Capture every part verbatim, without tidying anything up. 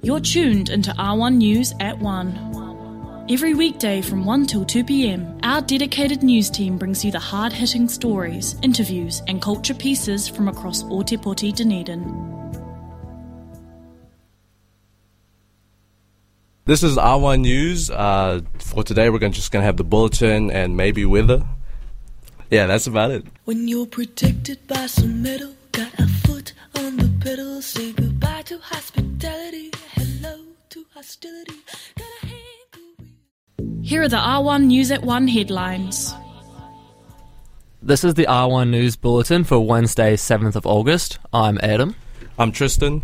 You're tuned into R one News at one. Every weekday from one till two p.m, our dedicated news team brings you the hard-hitting stories, interviews and culture pieces from across Ōtepoti, Dunedin. This is R one News. Uh, for today we're gonna, just going to have the bulletin and maybe weather. Yeah, that's about it. When you're protected by some metal, got a foot on the pedal, say goodbye to hospitality, hello to hostility, got a hand. Here are the R one News at one headlines. This is the R one News Bulletin for Wednesday, seventh of August. I'm Adam. I'm Tristan.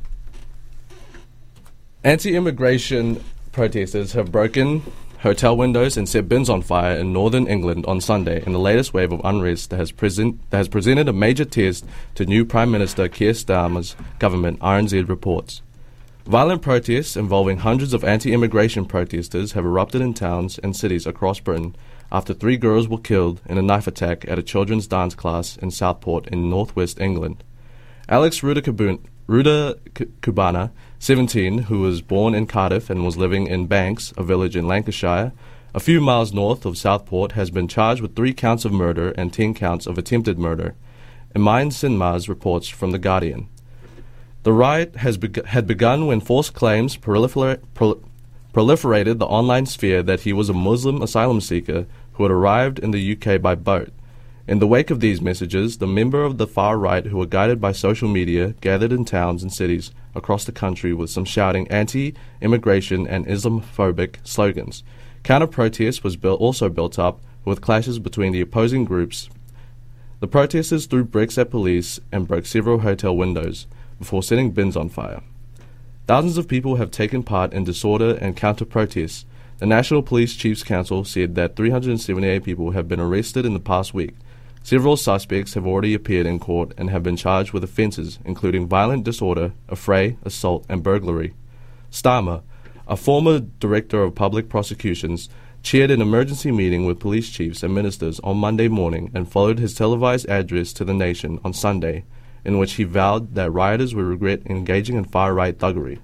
Anti-immigration protesters have broken hotel windows and set bins on fire in northern England on Sunday in the latest wave of unrest that has, present, that has presented a major test to new Prime Minister Keir Starmer's government, R N Z reports. Violent protests involving hundreds of anti-immigration protesters have erupted in towns and cities across Britain after three girls were killed in a knife attack at a children's dance class in Southport in northwest England. Alex Rudakubana, seventeen, who was born in Cardiff and was living in Banks, a village in Lancashire, a few miles north of Southport, has been charged with three counts of murder and ten counts of attempted murder. Imain Sinmaz reports from The Guardian. The riot has be- had begun when false claims prolifer- prol- proliferated the online sphere that he was a Muslim asylum seeker who had arrived in the U K by boat. In the wake of these messages, the members of the far right who were guided by social media gathered in towns and cities across the country with some shouting anti-immigration and Islamophobic slogans. Counter-protest was built, also built up with clashes between the opposing groups. The protesters threw bricks at police and broke several hotel windows before setting bins on fire. Thousands of people have taken part in disorder and counter-protests. The National Police Chiefs Council said that three hundred seventy-eight people have been arrested in the past week. Several suspects have already appeared in court and have been charged with offences including violent disorder, affray, assault and burglary. Starmer, a former Director of Public Prosecutions, chaired an emergency meeting with police chiefs and ministers on Monday morning and followed his televised address to the nation on Sunday, in which he vowed that rioters would regret engaging in far-right thuggery.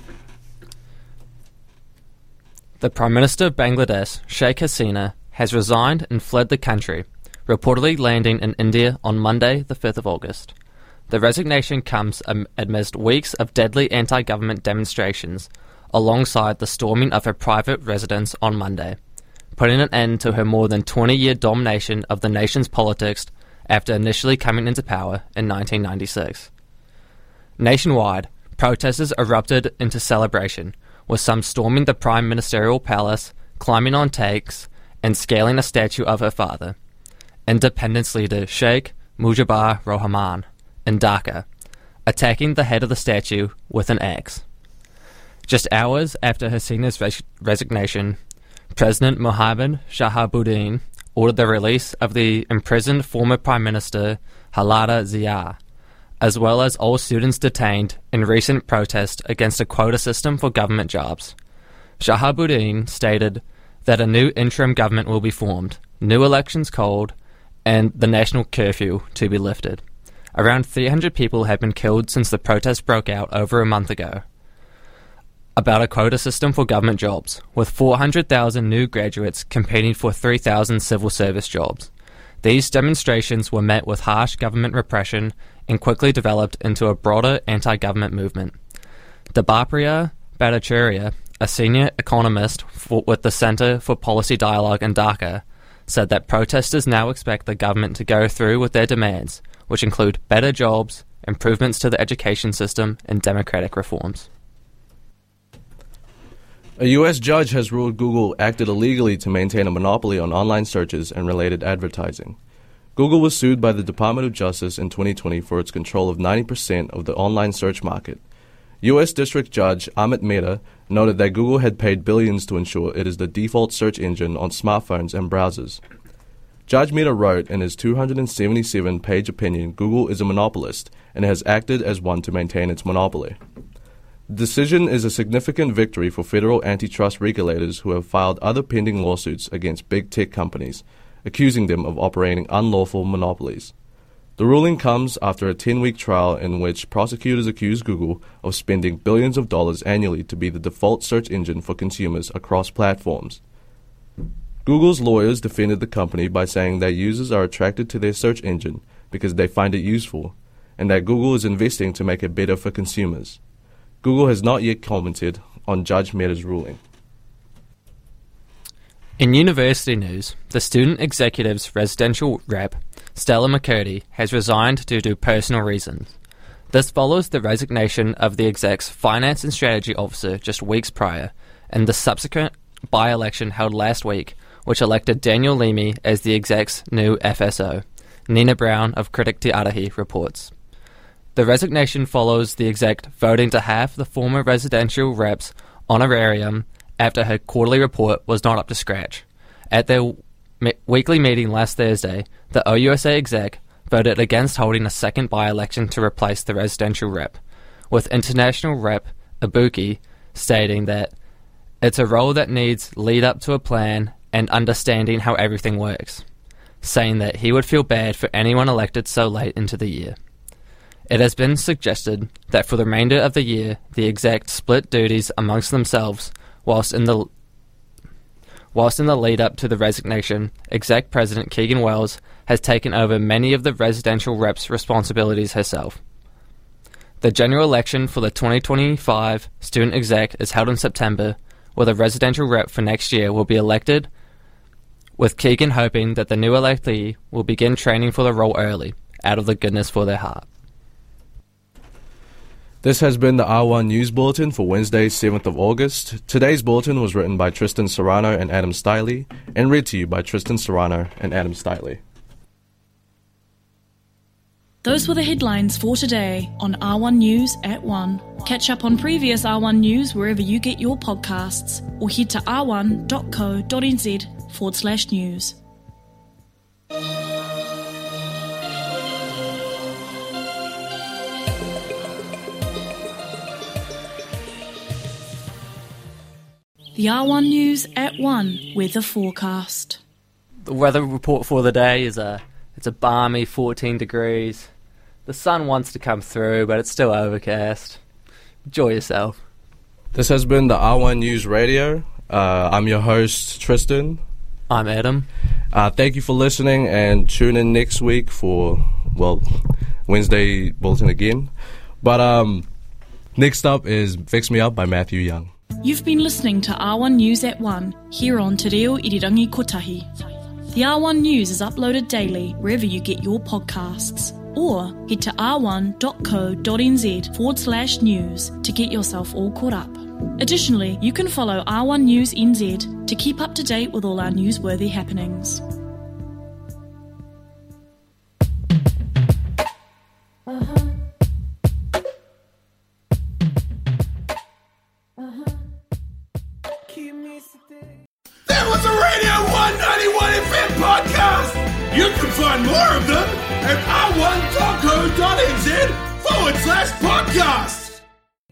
The Prime Minister of Bangladesh, Sheikh Hasina, has resigned and fled the country, reportedly landing in India on Monday, the fifth of August. The resignation comes amidst weeks of deadly anti-government demonstrations, alongside the storming of her private residence on Monday, putting an end to her more than twenty-year domination of the nation's politics after initially coming into power in nineteen ninety-six. Nationwide, protesters erupted into celebration, with some storming the Prime Ministerial Palace, climbing on tanks, and scaling a statue of her father, independence leader Sheikh Mujibur Rahman, in Dhaka, attacking the head of the statue with an axe. Just hours after Hasina's res- resignation, President Mohammad Shahabuddin ordered the release of the imprisoned former Prime Minister Khaleda Zia, as well as all students detained in recent protest against a quota system for government jobs. Shahabuddin stated that a new interim government will be formed, new elections called, and the national curfew to be lifted. Around three hundred people have been killed since the protest broke out over a month ago about a quota system for government jobs, with four hundred thousand new graduates competing for three thousand civil service jobs. These demonstrations were met with harsh government repression and quickly developed into a broader anti-government movement. Debapriya Bhattacharya, a senior economist for, with the Centre for Policy Dialogue in Dhaka, said that protesters now expect the government to go through with their demands, which include better jobs, improvements to the education system, and democratic reforms. A U S judge has ruled Google acted illegally to maintain a monopoly on online searches and related advertising. Google was sued by the Department of Justice in twenty twenty for its control of ninety percent of the online search market. U S District Judge Amit Mehta noted that Google had paid billions to ensure it is the default search engine on smartphones and browsers. Judge Mehta wrote in his two hundred seventy-seven page opinion, Google is a monopolist and has acted as one to maintain its monopoly. The decision is a significant victory for federal antitrust regulators who have filed other pending lawsuits against big tech companies, accusing them of operating unlawful monopolies. The ruling comes after a ten-week trial in which prosecutors accused Google of spending billions of dollars annually to be the default search engine for consumers across platforms. Google's lawyers defended the company by saying that users are attracted to their search engine because they find it useful, and that Google is investing to make it better for consumers. Google has not yet commented on Judge Mehta's ruling. In university news, the Student Executives Residential Rep, Stella McCurdy, has resigned due to personal reasons. This follows the resignation of the exec's Finance and Strategy Officer just weeks prior, and the subsequent by-election held last week, which elected Daniel Leamy as the exec's new F S O. Nina Brown of Critic Te Arahi reports. The resignation follows the exec voting to have the former residential rep's honorarium after her quarterly report was not up to scratch. At their me- weekly meeting last Thursday, the O U S A exec voted against holding a second by-election to replace the residential rep, with international rep Ibuki stating that it's a role that needs lead up to a plan and understanding how everything works, saying that he would feel bad for anyone elected so late into the year. It has been suggested that for the remainder of the year, the exec split duties amongst themselves, whilst in the whilst in the lead-up to the resignation, exec president Keegan Wells has taken over many of the residential reps' responsibilities herself. The general election for the twenty twenty-five student exec is held in September, where the residential rep for next year will be elected, with Keegan hoping that the new electee will begin training for the role early, out of the goodness for their heart. This has been the R one News Bulletin for Wednesday, seventh of August. Today's bulletin was written by Tristan Serrano and Adam Stiley, and read to you by Tristan Serrano and Adam Stiley. Those were the headlines for today on R one News at one. Catch up on previous R one News wherever you get your podcasts, or head to r one dot co dot n z forward slash news. The R one News at one weather forecast. The weather report for the day is a it's a balmy fourteen degrees. The sun wants to come through, but it's still overcast. Enjoy yourself. This has been the R one News Radio. Uh, I'm your host, Tristan. I'm Adam. Uh, thank you for listening, and tune in next week for, well, Wednesday Bulletin again. But um, next up is Fix Me Up by Matthew Young. You've been listening to R one News at one, here on Te Reo Irirangi Kotahi. The R one News is uploaded daily wherever you get your podcasts, or head to r one dot co dot n z forward slash news to get yourself all caught up. Additionally, you can follow R one News N Z to keep up to date with all our newsworthy happenings. That was a Radio one ninety-one F M podcast. You can find more of them at r one dot co dot n z forward slash podcast.